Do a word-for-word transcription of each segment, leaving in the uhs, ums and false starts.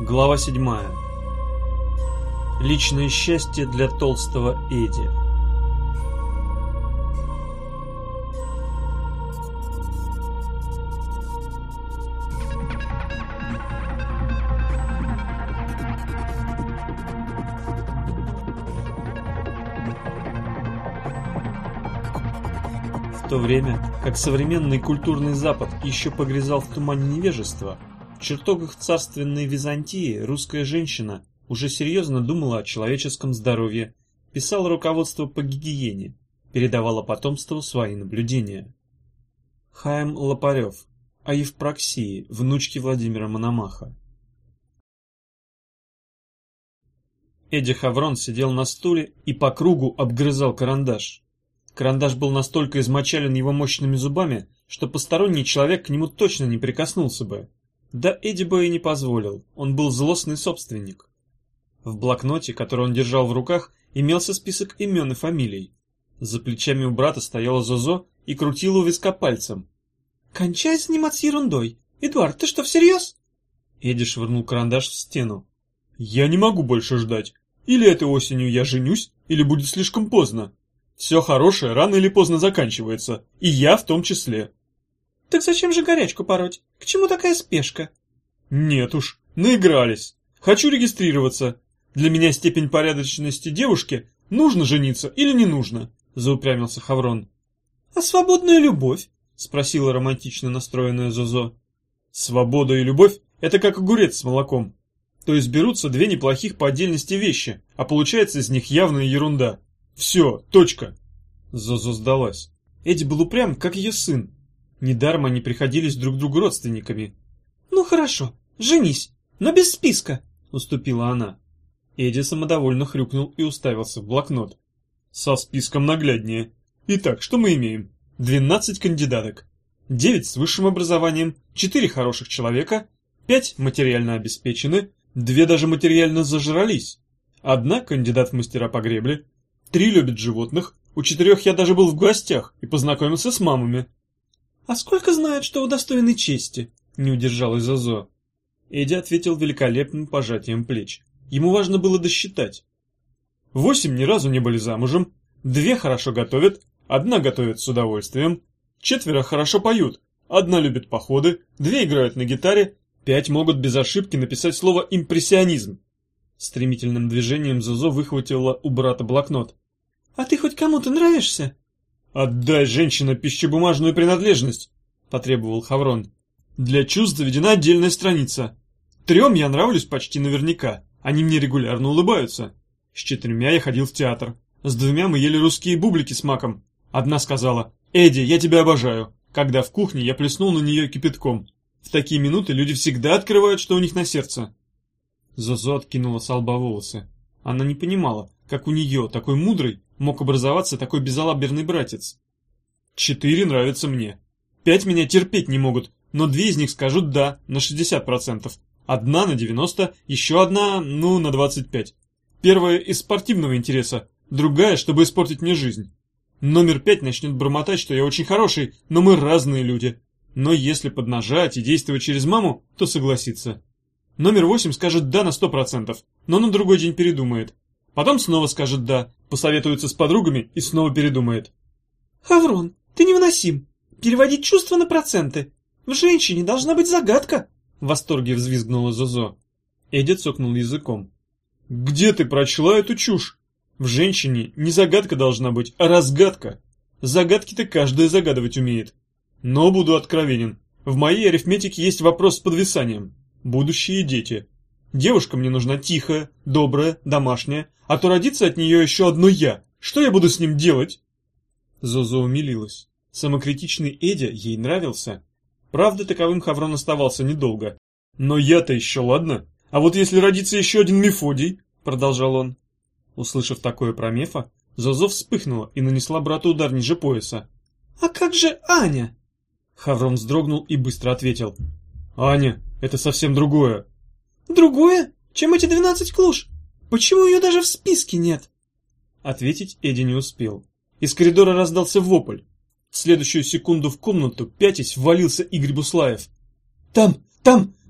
Глава седьмая. Личное счастье для толстого Эдди. В то время, как современный культурный Запад еще погрязал в тумане невежества, в чертогах царственной Византии русская женщина уже серьезно думала о человеческом здоровье, писала руководство по гигиене, передавала потомству свои наблюдения. Хаим Лопарев о Евпроксии, внучке Владимира Мономаха. Эдди Хаврон сидел на стуле и по кругу обгрызал карандаш. Карандаш был настолько измочален его мощными зубами, что посторонний человек к нему точно не прикоснулся бы. Да Эдди бы и не позволил, он был злостный собственник. В блокноте, который он держал в руках, имелся список имен и фамилий. За плечами у брата стояла Зозо и крутила у виска пальцем. «Кончай заниматься ерундой! Эдуард, ты что, всерьез?» Эдди швырнул карандаш в стену. «Я не могу больше ждать. Или этой осенью я женюсь, или будет слишком поздно. Все хорошее рано или поздно заканчивается, и я в том числе». «Так зачем же горячку пороть? К чему такая спешка?» «Нет уж, наигрались. Хочу регистрироваться. Для меня степень порядочности девушки — нужно жениться или не нужно», — заупрямился Хаврон. «А свободная любовь?» — спросила романтично настроенная Зозо. «Свобода и любовь — это как огурец с молоком. То есть берутся две неплохих по отдельности вещи, а получается из них явная ерунда. Все, точка». Зозо сдалась. Эдди был упрям, как ее сын. Недаром они приходились друг другу родственниками. «Ну хорошо, женись, но без списка», — уступила она. Эдди самодовольно хрюкнул и уставился в блокнот. «Со списком нагляднее. Итак, что мы имеем? Двенадцать кандидаток. Девять с высшим образованием, четыре хороших человека, пять материально обеспечены, две даже материально зажрались. Одна кандидат в мастера по гребле, три любят животных, у четырех я даже был в гостях и познакомился с мамами». «А сколько знают, что удостоены чести?» — не удержалась Зозо. Эдди ответил великолепным пожатием плеч. Ему важно было досчитать. Восемь ни разу не были замужем, две хорошо готовят, одна готовит с удовольствием, четверо хорошо поют, одна любит походы, две играют на гитаре, пять могут без ошибки написать слово «импрессионизм». Стремительным движением Зозо выхватила у брата блокнот. «А ты хоть кому-то нравишься?» «Отдай, женщина, пищебумажную принадлежность», — потребовал Хаврон. «Для чувств заведена отдельная страница. Трем я нравлюсь почти наверняка, они мне регулярно улыбаются. С четырьмя я ходил в театр, с двумя мы ели русские бублики с маком. Одна сказала: «Эдди, я тебя обожаю», когда в кухне я плеснул на нее кипятком. В такие минуты люди всегда открывают, что у них на сердце». Зозо откинула с лба волосы. Она не понимала, как у нее, такой мудрой, мог образоваться такой безалаберный братец. «Четыре нравятся мне. Пять меня терпеть не могут, но две из них скажут «да» на шестьдесят процентов. Одна на девяносто, еще одна, ну, на двадцать пять. Первая из спортивного интереса, другая, чтобы испортить мне жизнь. Номер пять начнет бормотать, что я очень хороший, но мы разные люди. Но если поднажать и действовать через маму, то согласится. Номер восемь скажет «да» на сто процентов, но на другой день передумает. Потом снова скажет «да», посоветуется с подругами и снова передумает. «Хаврон, ты невыносим. Переводить чувства на проценты. В женщине должна быть загадка», — в восторге взвизгнула Зозо. Эдди цокнул языком. «Где ты прочла эту чушь? В женщине не загадка должна быть, а разгадка. Загадки-то каждая загадывать умеет. Но буду откровенен. В моей арифметике есть вопрос с подвисанием. Будущие дети. Девушка мне нужна тихая, добрая, домашняя, а то родится от нее еще одно «я». Что я буду с ним делать?» Зозо умилилась. Самокритичный Эдди ей нравился. Правда, таковым Хаврон оставался недолго. «Но я-то еще ладно. А вот если родится еще один Мефодий», — продолжал он. Услышав такое про Мефа, Зозо вспыхнула и нанесла брату удар ниже пояса. «А как же Аня?» Хаврон вздрогнул и быстро ответил. «Аня, это совсем другое». «Другое? Чем эти двенадцать клуш? Почему ее даже в списке нет?» Ответить Эдди не успел. Из коридора раздался вопль. В следующую секунду в комнату, пятясь, ввалился Игорь Буслаев. «Там, там,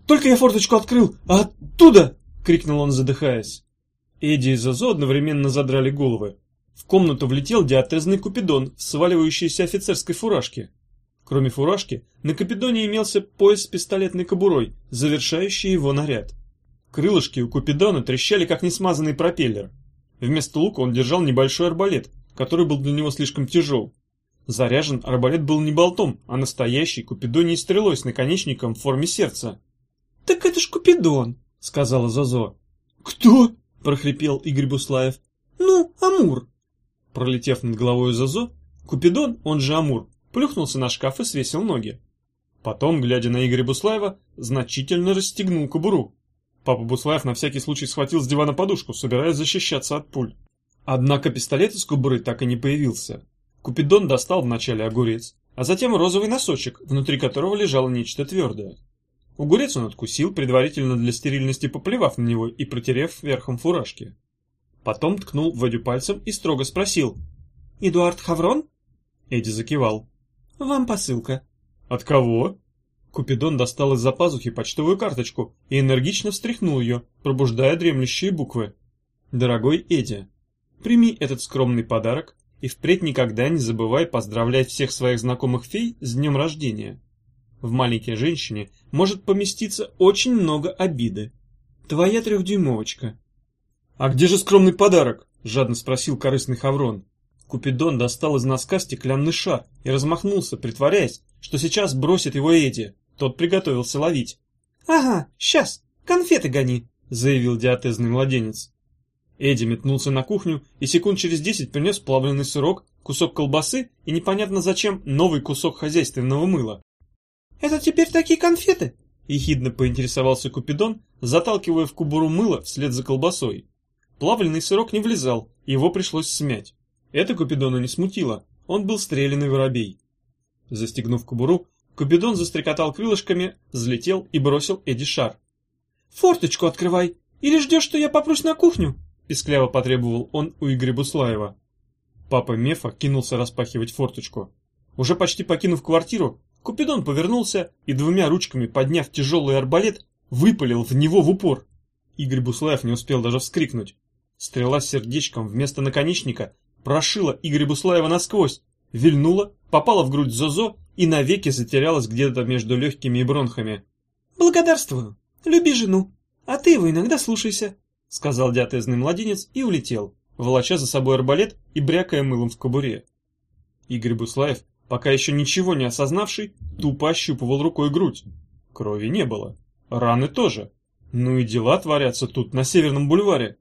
Только я форточку открыл, а оттуда!» — крикнул он, задыхаясь. Эдди и Зозо одновременно задрали головы. В комнату влетел диатрезный Купидон в сваливающейся офицерской фуражке. Кроме фуражки, на Купидоне имелся пояс с пистолетной кобурой, завершающий его наряд. Крылышки у Купидона трещали, как несмазанный пропеллер. Вместо лука он держал небольшой арбалет, который был для него слишком тяжел. Заряжен арбалет был не болтом, а настоящей Купидонией стрелой с наконечником в форме сердца. «Так это ж Купидон», — сказала Зозо. «Кто?» — прохрипел Игорь Буслаев. «Ну, Амур». Пролетев над головой Зозо, Купидон, он же Амур, плюхнулся на шкаф и свесил ноги. Потом, глядя на Игоря Буслаева, значительно расстегнул кобуру. Папа Буслаев на всякий случай схватил с дивана подушку, собираясь защищаться от пуль. Однако пистолет из кобуры так и не появился. Купидон достал вначале огурец, а затем розовый носочек, внутри которого лежало нечто твердое. Огурец он откусил, предварительно для стерильности поплевав на него и протерев верхом фуражки. Потом ткнул в Эдю пальцем и строго спросил: «Эдуард Хаврон?» Эдди закивал. «Вам посылка». «От кого?» Купидон достал из-за пазухи почтовую карточку и энергично встряхнул ее, пробуждая дремлющие буквы. «Дорогой Эдди, прими этот скромный подарок и впредь никогда не забывай поздравлять всех своих знакомых фей с днем рождения. В маленькой женщине может поместиться очень много обиды. Твоя трехдюймовочка». «А где же скромный подарок?» — жадно спросил корыстный Хаврон. Купидон достал из носка стеклянный шар и размахнулся, притворяясь, что сейчас бросит его Эдди. Тот приготовился ловить. «Ага, сейчас, конфеты гони», — заявил диатезный младенец. Эдди метнулся на кухню и секунд через десять принес плавленый сырок, кусок колбасы и непонятно зачем новый кусок хозяйственного мыла. «Это теперь такие конфеты?» — ехидно поинтересовался Купидон, заталкивая в кобуру мыло вслед за колбасой. Плавленый сырок не влезал, его пришлось смять. Это Купидона не смутило, он был стрелянный воробей. Застегнув кобуру, Купидон застрекотал крылышками, взлетел и бросил Эдди шар. «Форточку открывай, или ждешь, что я попрусь на кухню?» — пискляво потребовал он у Игоря Буслаева. Папа Мефа кинулся распахивать форточку. Уже почти покинув квартиру, Купидон повернулся и, двумя ручками подняв тяжелый арбалет, выпалил в него в упор. Игорь Буслаев не успел даже вскрикнуть. Стрела с сердечком вместо наконечника прошила Игоря Буслаева насквозь, вильнула, попала в грудь Зозо и навеки затерялась где-то между легкими и бронхами. «Благодарствую, люби жену, а ты его иногда слушайся», — сказал диатезный младенец и улетел, волоча за собой арбалет и брякая мылом в кобуре. Игорь Буслаев, пока еще ничего не осознавший, тупо ощупывал рукой грудь. Крови не было, раны тоже. Ну и дела творятся тут, на Северном бульваре.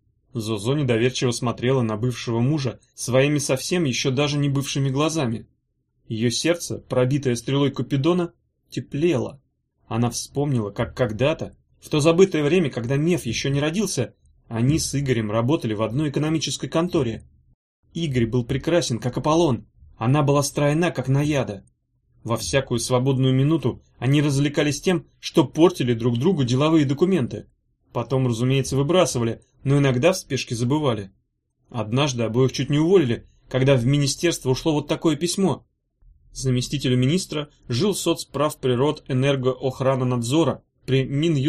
Зозо недоверчиво смотрела на бывшего мужа своими совсем еще даже не бывшими глазами. Ее сердце, пробитое стрелой Купидона, теплело. Она вспомнила, как когда-то, в то забытое время, когда Меф еще не родился, они с Игорем работали в одной экономической конторе. Игорь был прекрасен, как Аполлон, она была стройна, как Наяда. Во всякую свободную минуту они развлекались тем, что портили друг другу деловые документы. Потом, разумеется, выбрасывали, но иногда в спешке забывали. Однажды обоих чуть не уволили, когда в министерство ушло вот такое письмо. Заместителю министра жил соцправприрод энергоохранонадзора при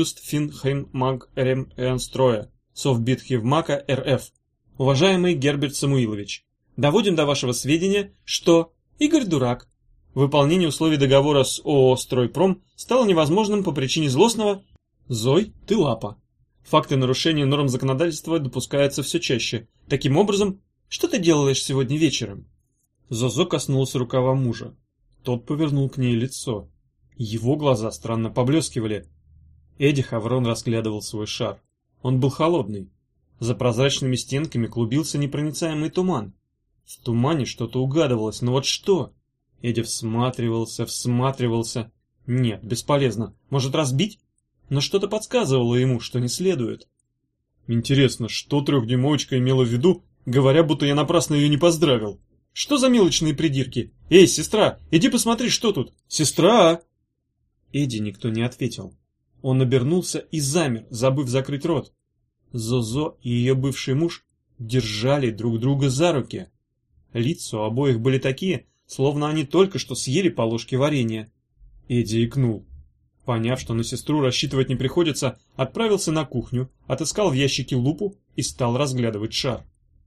Минюстфинхеймагремэнстроя Совбитхевмака РФ. Уважаемый Герберт Самуилович, доводим до вашего сведения, что Игорь дурак. Выполнение условий договора с ООО «Стройпром» стало невозможным по причине злостного «Зой, ты лапа». Факты нарушения норм законодательства допускаются все чаще. Таким образом, что ты делаешь сегодня вечером? Зозо коснулся рукава мужа. Тот повернул к ней лицо. Его глаза странно поблескивали. Эдди Хаврон разглядывал свой шар. Он был холодный. За прозрачными стенками клубился непроницаемый туман. В тумане что-то угадывалось, но вот что? Эдди всматривался, всматривался. Нет, бесполезно. Может, разбить? Но что-то подсказывало ему, что не следует. Интересно, что трехдюймовочка имела в виду, говоря, будто я напрасно ее не поздравил? Что за мелочные придирки? Эй, сестра, иди посмотри, что тут. Сестра! Эдди никто не ответил. Он обернулся и замер, забыв закрыть рот. Зозо и ее бывший муж держали друг друга за руки. Лица у обоих были такие, словно они только что съели по ложке варенья. Эдди икнул. Поняв, что на сестру рассчитывать не приходится, отправился на кухню, отыскал в ящике лупу и стал разглядывать шар.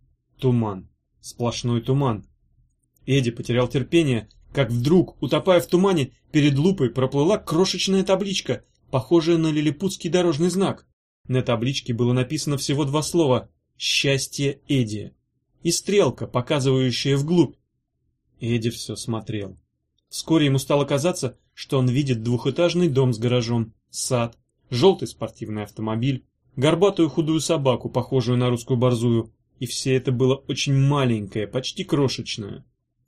Туман. Сплошной туман. Эдди потерял терпение, как вдруг, утопая в тумане, перед лупой проплыла крошечная табличка, похожая на лилипутский дорожный знак. На табличке было написано всего два слова «Счастье Эдди» и стрелка, показывающая вглубь. Эдди все смотрел. Вскоре ему стало казаться, что он видит двухэтажный дом с гаражом, сад, желтый спортивный автомобиль, горбатую худую собаку, похожую на русскую борзую, и все это было очень маленькое, почти крошечное.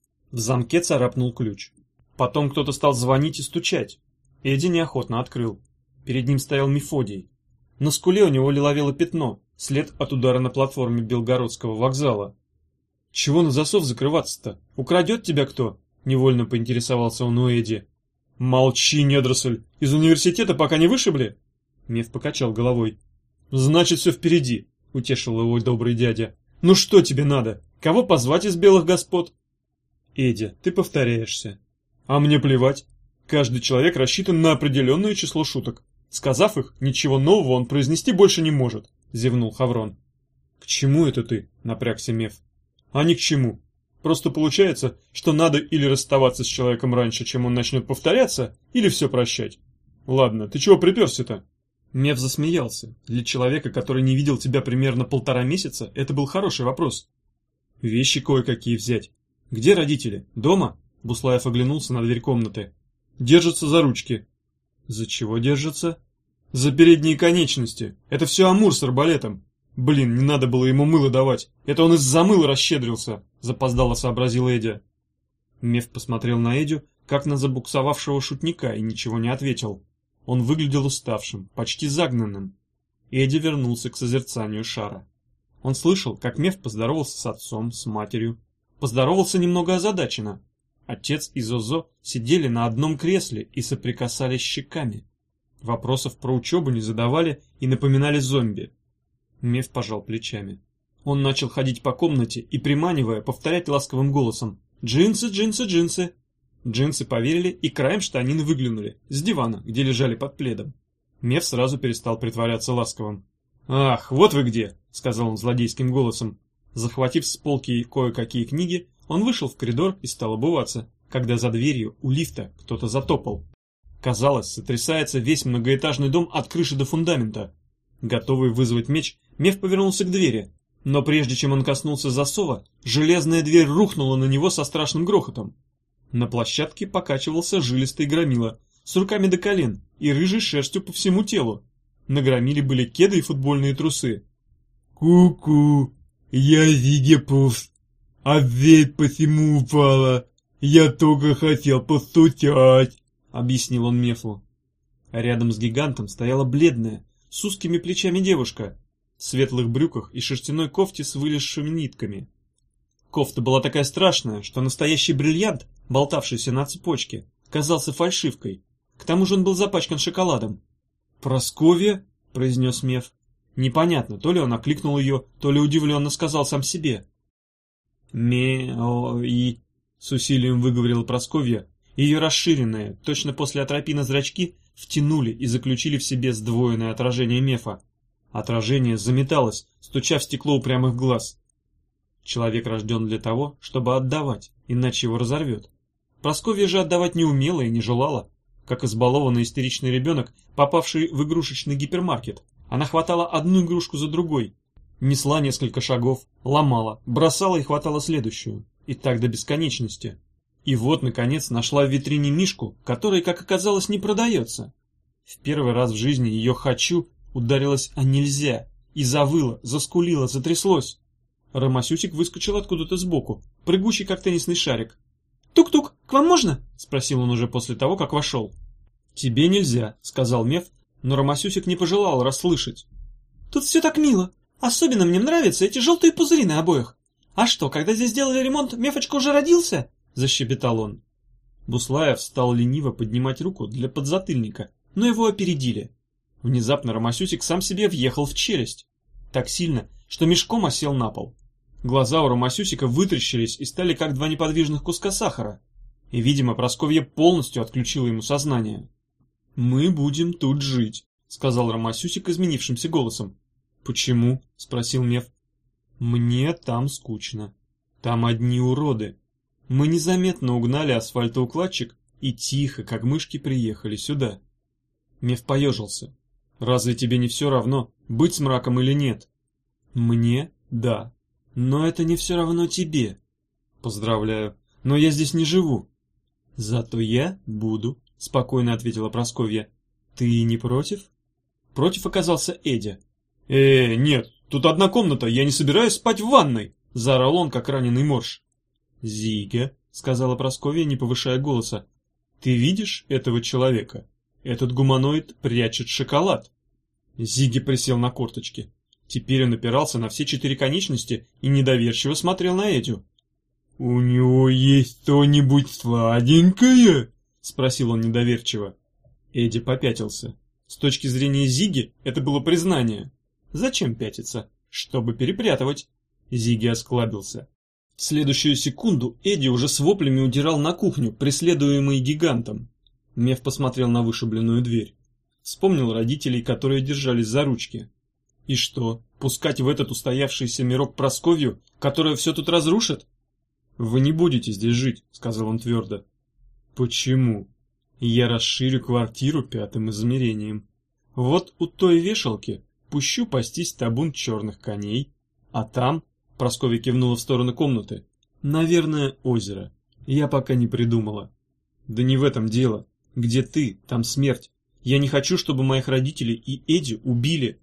В замке царапнул ключ. Потом кто-то стал звонить и стучать. Эдди неохотно открыл. Перед ним стоял Мефодий. На скуле у него лиловело пятно, след от удара на платформе Белгородского вокзала. «Чего на засов закрываться-то? Украдет тебя кто?» — невольно поинтересовался он у Эдди. «Молчи, недоросль! Из университета пока не вышибли?» Меф покачал головой. «Значит, все впереди», — утешил его добрый дядя. «Ну что тебе надо? Кого позвать из белых господ?» «Эдди, ты повторяешься». «А мне плевать. Каждый человек рассчитан на определенное число шуток. Сказав их, ничего нового он произнести больше не может», — зевнул Хаврон. «К чему это ты?» — напрягся Меф. «А ни к чему. Просто получается, что надо или расставаться с человеком раньше, чем он начнет повторяться, или все прощать. Ладно, ты чего приперся-то?» Меф засмеялся. Для человека, который не видел тебя примерно полтора месяца, это был хороший вопрос. «Вещи кое-какие взять. Где родители? Дома?» Буслаев оглянулся на дверь комнаты. «Держатся за ручки». «За чего держатся?» «За передние конечности. Это все Амур с арбалетом. Блин, не надо было ему мыло давать. Это он из-за мыла расщедрился», — запоздало сообразил Эдди. Меф посмотрел на Эдю, как на забуксовавшего шутника, и ничего не ответил. Он выглядел уставшим, почти загнанным. Эдди вернулся к созерцанию шара. Он слышал, как Меф поздоровался с отцом, с матерью. Поздоровался немного озадаченно. Отец и Зозо сидели на одном кресле и соприкасались щеками. Вопросов про учебу не задавали и напоминали зомби. Меф пожал плечами. Он начал ходить по комнате и, приманивая, повторять ласковым голосом: «Джинсы, джинсы, джинсы». Джинсы поверили и краем штанины выглянули с дивана, где лежали под пледом. Меф сразу перестал притворяться ласковым. «Ах, вот вы где!» — сказал он злодейским голосом. Захватив с полки кое-какие книги, он вышел в коридор и стал обуваться, когда за дверью у лифта кто-то затопал. Казалось, сотрясается весь многоэтажный дом от крыши до фундамента. Готовый вызвать меч, Меф повернулся к двери, но прежде чем он коснулся засова, железная дверь рухнула на него со страшным грохотом. На площадке покачивался жилистый громила с руками до колен и рыжей шерстью по всему телу. На громиле были кеды и футбольные трусы. «Ку-ку, я Зигепус, а дверь посему упала. Я только хотел постучать», — объяснил он Мефу. Рядом с гигантом стояла бледная, с узкими плечами девушка, в светлых брюках и шерстяной кофте с вылезшими нитками. Кофта была такая страшная, что настоящий бриллиант, болтавшийся на цепочке, казался фальшивкой. К тому же он был запачкан шоколадом. «Прасковья?» — произнес Меф. Непонятно, то ли он окликнул ее, то ли удивленно сказал сам себе. «Ме-о-и», — с усилием выговорила Прасковья. Ее расширенные, точно после атропина зрачки, втянули и заключили в себе сдвоенное отражение Мефа. Отражение заметалось, стуча в стекло упрямых глаз. Человек рожден для того, чтобы отдавать, иначе его разорвет. Прасковья же отдавать не умела и не желала. Как избалованный истеричный ребенок, попавший в игрушечный гипермаркет, она хватала одну игрушку за другой, несла несколько шагов, ломала, бросала и хватала следующую, и так до бесконечности. И вот, наконец, нашла в витрине мишку, который, как оказалось, не продается. В первый раз в жизни ее «хочу» ударилось о «нельзя» и завыло, заскулило, затряслось. Ромасюсик выскочил откуда-то сбоку, прыгучий, как теннисный шарик. «Тук-тук, к вам можно?» — спросил он уже после того, как вошел. «Тебе нельзя», — сказал Меф, но Ромасюсик не пожелал расслышать. «Тут все так мило. Особенно мне нравятся эти желтые пузыри на обоях. А что, когда здесь делали ремонт, Мефочка уже родился?» — защебетал он. Буслаев стал лениво поднимать руку для подзатыльника, но его опередили. Внезапно Ромасюсик сам себе въехал в челюсть. Так сильно, что мешком осел на пол. Глаза у Ромасюсика вытрящились и стали как два неподвижных куска сахара. И, видимо, Прасковья полностью отключила ему сознание. «Мы будем тут жить», — сказал Ромасюсик изменившимся голосом. «Почему?» — спросил Меф. «Мне там скучно. Там одни уроды. Мы незаметно угнали асфальтоукладчик и тихо, как мышки, приехали сюда». Меф поежился. «Разве тебе не все равно, быть с мраком или нет?» «Мне — да. Но это не все равно тебе». «Поздравляю, но я здесь не живу». «Зато я буду», — спокойно ответила Прасковья. «Ты не против?» Против оказался Эдя. «Э, нет, тут одна комната, я не собираюсь спать в ванной», — заорал он, как раненый морж. «Зига», — сказала Прасковья, не повышая голоса, — «ты видишь этого человека? Этот гуманоид прячет шоколад». Зиги присел на корточки. Теперь он опирался на все четыре конечности и недоверчиво смотрел на Эдю. «У него есть что-нибудь сладенькое?» — спросил он недоверчиво. Эдди попятился. С точки зрения Зиги это было признание. Зачем пятиться? Чтобы перепрятывать. Зиги осклабился. В следующую секунду Эдди уже с воплями удирал на кухню, преследуемый гигантом. Меф посмотрел на вышибленную дверь. Вспомнил родителей, которые держались за ручки. И что, пускать в этот устоявшийся мирок Прасковью, которая все тут разрушит? «Вы не будете здесь жить», — сказал он твердо. «Почему?» «Я расширю квартиру пятым измерением. Вот у той вешалки пущу пастись табун черных коней, а там...» — Прасковья кивнула в сторону комнаты. «Наверное, озеро. Я пока не придумала». «Да не в этом дело. Где ты, там смерть. Я не хочу, чтобы моих родителей и Эдди убили».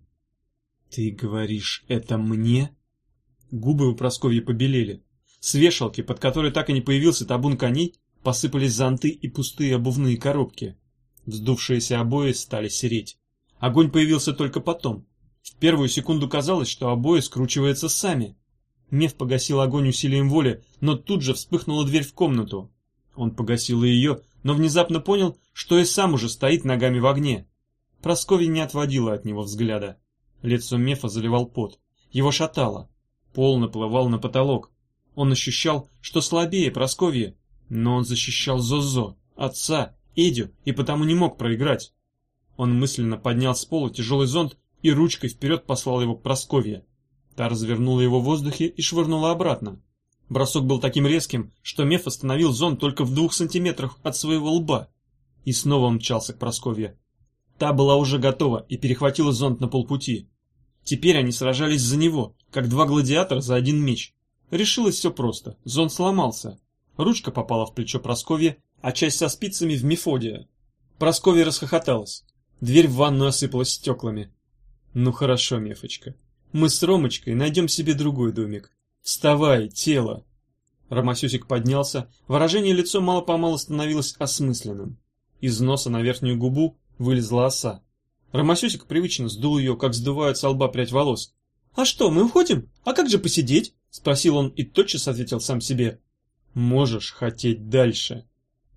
«Ты говоришь, это мне?» Губы у Прасковьи побелели. С вешалки, под которой так и не появился табун коней, посыпались зонты и пустые обувные коробки. Вздувшиеся обои стали сереть. Огонь появился только потом. В первую секунду казалось, что обои скручиваются сами. Меф погасил огонь усилием воли, но тут же вспыхнула дверь в комнату. Он погасил и ее, но внезапно понял, что и сам уже стоит ногами в огне. Прасковья не отводила от него взгляда. Лицо Мефа заливал пот. Его шатало. Пол наплывал на потолок. Он ощущал, что слабее Прасковьи, но он защищал Зозо, отца, Эдю, и потому не мог проиграть. Он мысленно поднял с пола тяжелый зонт и ручкой вперед послал его к Прасковье. Та развернула его в воздухе и швырнула обратно. Бросок был таким резким, что Меф остановил зонт только в двух сантиметрах от своего лба. И снова он мчался к Прасковье. Та была уже готова и перехватила зонт на полпути. Теперь они сражались за него, как два гладиатора за один меч. Решилось все просто. Зонт сломался. Ручка попала в плечо Прасковье, а часть со спицами в Мефодия. Прасковья расхохоталась. Дверь в ванную осыпалась стеклами. «Ну хорошо, Мефочка. Мы с Ромочкой найдем себе другой домик. Вставай, тело!» Ромасюсик поднялся. Выражение лица мало-помалу становилось осмысленным. Из носа на верхнюю губу вылезла оса. Ромасюсик привычно сдул ее, как сдувают со лба прядь волос. «А что, мы уходим? А как же посидеть?» — спросил он и тотчас ответил сам себе. «Можешь хотеть дальше».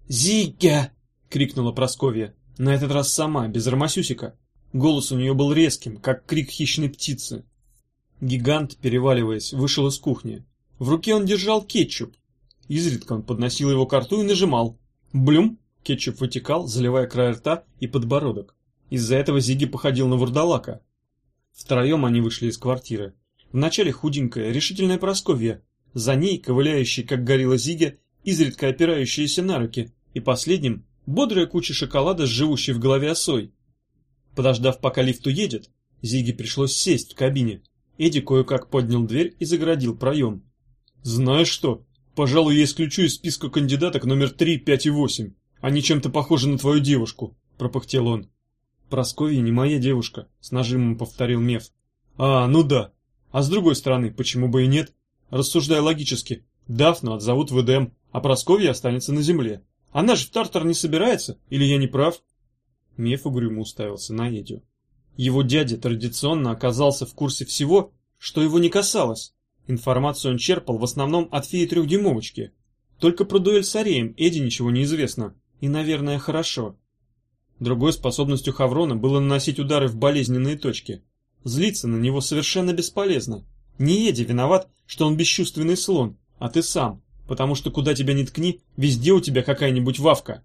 «Зига!» — крикнула Прасковья. На этот раз сама, без Ромасюсика. Голос у нее был резким, как крик хищной птицы. Гигант, переваливаясь, вышел из кухни. В руке он держал кетчуп. Изредка он подносил его к рту и нажимал. Блюм! Кетчуп вытекал, заливая край рта и подбородок. Из-за этого Зиги походил на вурдалака. Втроем они вышли из квартиры. Вначале худенькая, решительная Прасковья. За ней, ковыляющий, как горилла Зиги, изредка опирающаяся на руки. И последним — бодрая куча шоколада с живущей в голове осой. Подождав, пока лифт уедет, Зиге пришлось сесть в кабине. Эдди кое-как поднял дверь и загородил проем. «Знаешь что? Пожалуй, я исключу из списка кандидаток номер три, пять и восемь. Они чем-то похожи на твою девушку», — пропыхтел он. «Прасковья не моя девушка», — с нажимом повторил Меф. «А, ну да. А с другой стороны, почему бы и нет? Рассуждая логически, Дафну отзовут в Эдем, а Прасковья останется на земле. Она же в Тартар не собирается, или я не прав?» Меф угрюмо уставился на Эдю. Его дядя традиционно оказался в курсе всего, что его не касалось. Информацию он черпал в основном от феи трехдюймовочки. Только про дуэль с Ареем Эдди ничего не известно. И, наверное, хорошо. Другой способностью Хаврона было наносить удары в болезненные точки. Злиться на него совершенно бесполезно. Не Эдди виноват, что он бесчувственный слон, а ты сам, потому что куда тебя ни ткни, везде у тебя какая-нибудь вавка.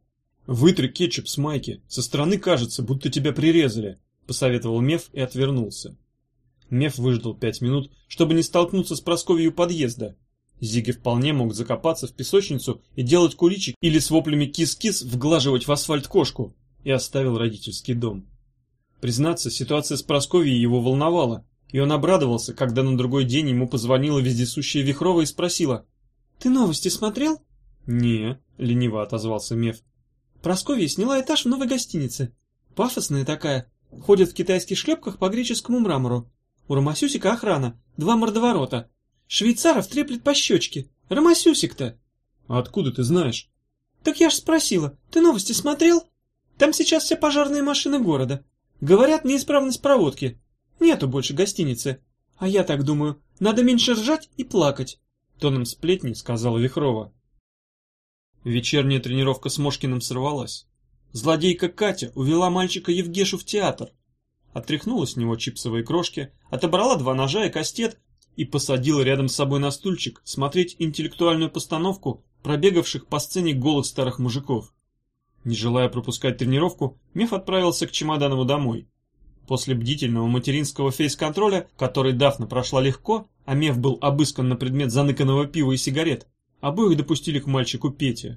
«Вытри кетчуп с майки, со стороны кажется, будто тебя прирезали», — посоветовал Меф и отвернулся. Меф выждал пять минут, чтобы не столкнуться с Прасковьей у подъезда. Зиги вполне мог закопаться в песочницу и делать куличик или с воплями «кис-кис» вглаживать в асфальт кошку, и оставил родительский дом. Признаться, ситуация с Прасковьей его волновала, и он обрадовался, когда на другой день ему позвонила вездесущая Вихрова и спросила: «Ты новости смотрел?» «Не», — лениво отозвался Меф. «Прасковья сняла этаж в новой гостинице. Пафосная такая. Ходит в китайских шлепках по греческому мрамору. У Ромасюсика охрана, два мордоворота. Швейцаров треплет по щечке. Ромасюсик-то!» «А откуда ты знаешь?» «Так я ж спросила, ты новости смотрел? Там сейчас все пожарные машины города. Говорят, неисправность проводки. Нету больше гостиницы. А я так думаю, надо меньше ржать и плакать», — тоном сплетни сказала Вихрова. Вечерняя тренировка с Мошкиным сорвалась. Злодейка Катя увела мальчика Евгешу в театр. Отряхнула с него чипсовые крошки, отобрала два ножа и кастет и посадила рядом с собой на стульчик смотреть интеллектуальную постановку пробегавших по сцене голых старых мужиков. Не желая пропускать тренировку, Меф отправился к Чемоданову домой. После бдительного материнского фейс-контроля, который Дафна прошла легко, а Меф был обыскан на предмет заныканного пива и сигарет, обоих допустили к мальчику Пете.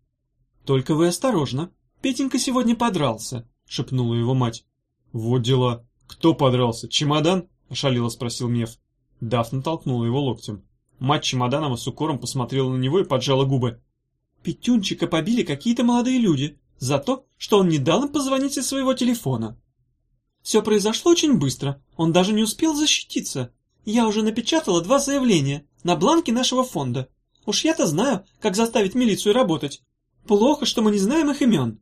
«Только вы осторожно, Петенька сегодня подрался», — шепнула его мать. «Вот дела. Кто подрался? Чемодан?» — ошалело спросил Меф. Дафна толкнула его локтем. Мать Чемоданова с укором посмотрела на него и поджала губы. «Петюнчика побили какие-то молодые люди за то, что он не дал им позвонить из своего телефона. Все произошло очень быстро, он даже не успел защититься. Я уже напечатала два заявления на бланке нашего фонда. Уж я-то знаю, как заставить милицию работать. Плохо, что мы не знаем их имен».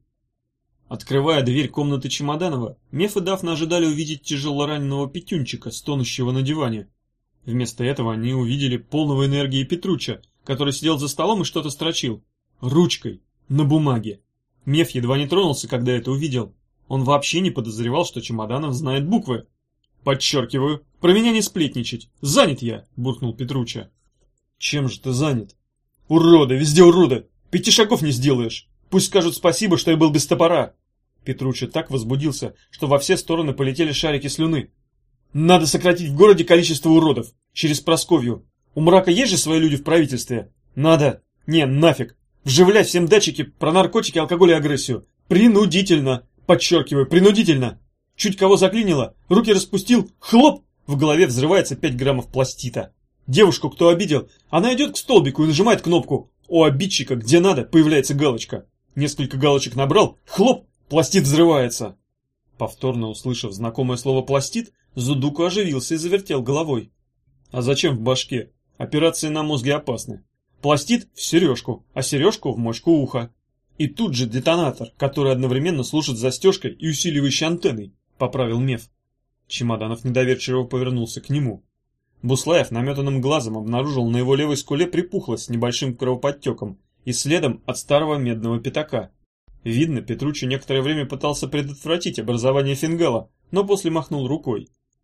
Открывая дверь комнаты Чемоданова, Меф и Дафна ожидали увидеть тяжело раненого Петюнчика, стонущего на диване. Вместо этого они увидели полного энергии Петруча, который сидел за столом и что-то строчил. Ручкой, на бумаге. Меф едва не тронулся, когда это увидел. Он вообще не подозревал, что Чемоданов знает буквы. «Подчеркиваю, про меня не сплетничать. Занят я», — буркнул Петруча. «Чем же ты занят?» «Уроды, везде уроды! Пяти шагов не сделаешь! Пусть скажут спасибо, что я был без топора!» Петруча так возбудился, что во все стороны полетели шарики слюны. «Надо сократить в городе количество уродов! Через Прасковью! У Мрака есть же свои люди в правительстве! Надо! Не, нафиг! Вживлять всем датчики про наркотики, алкоголь и агрессию! Принудительно! Подчеркиваю, принудительно! Чуть кого заклинило, руки распустил, хлоп! В голове взрывается пять граммов пластита! Девушку кто обидел, она идет к столбику и нажимает кнопку. У обидчика, где надо, появляется галочка. Несколько галочек набрал, хлоп, пластид взрывается!» Повторно услышав знакомое слово «пластид», Зудуку оживился и завертел головой. «А зачем в башке? Операции на мозге опасны. Пластид в сережку, а сережку в мочку уха. И тут же детонатор, который одновременно служит застежкой и усиливающей антенной», — поправил Меф. Чемоданов недоверчиво повернулся к нему. Буслаев наметанным глазом обнаружил на его левой скуле припухлость с небольшим кровоподтеком и следом от старого медного пятака. Видно, Петруччи некоторое время пытался предотвратить образование фингала, но после махнул рукой.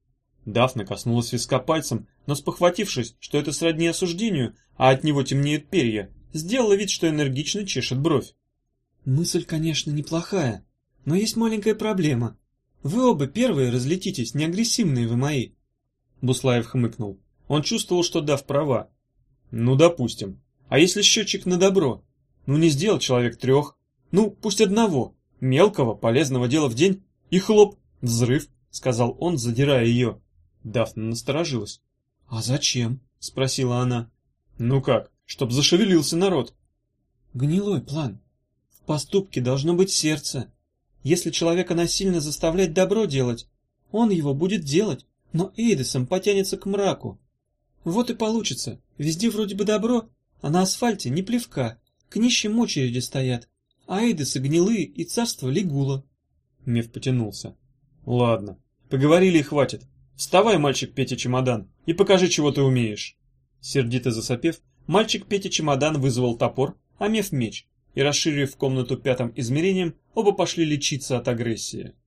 Дафна коснулась виска пальцем, но спохватившись, что это сродни осуждению, а от него темнеют перья, сделала вид, что энергично чешет бровь. «Мысль, конечно, неплохая, но есть маленькая проблема. Вы оба первые разлетитесь, не агрессивные вы мои». Буслаев хмыкнул. Он чувствовал, что Дав права. «Ну, допустим. А если счетчик на добро? Ну, не сделал человек трех. Ну, пусть одного. Мелкого, полезного дела в день. И хлоп, взрыв», — сказал он, задирая ее. Дафна насторожилась. «А зачем?» — спросила она. «Ну как, чтоб зашевелился народ». «Гнилой план. В поступке должно быть сердце. Если человека насильно заставлять добро делать, он его будет делать, но эйдесом потянется к мраку. Вот и получится. Везде вроде бы добро, а на асфальте не плевка. К нищим очереди стоят. А эйдесы гнилые и царство Лигула». Меф потянулся. «Ладно, поговорили и хватит. Вставай, мальчик Петя Чемодан, и покажи, чего ты умеешь». Сердито засопев, мальчик Петя Чемодан вызвал топор, а Меф меч, и, расширив комнату пятым измерением, оба пошли лечиться от агрессии.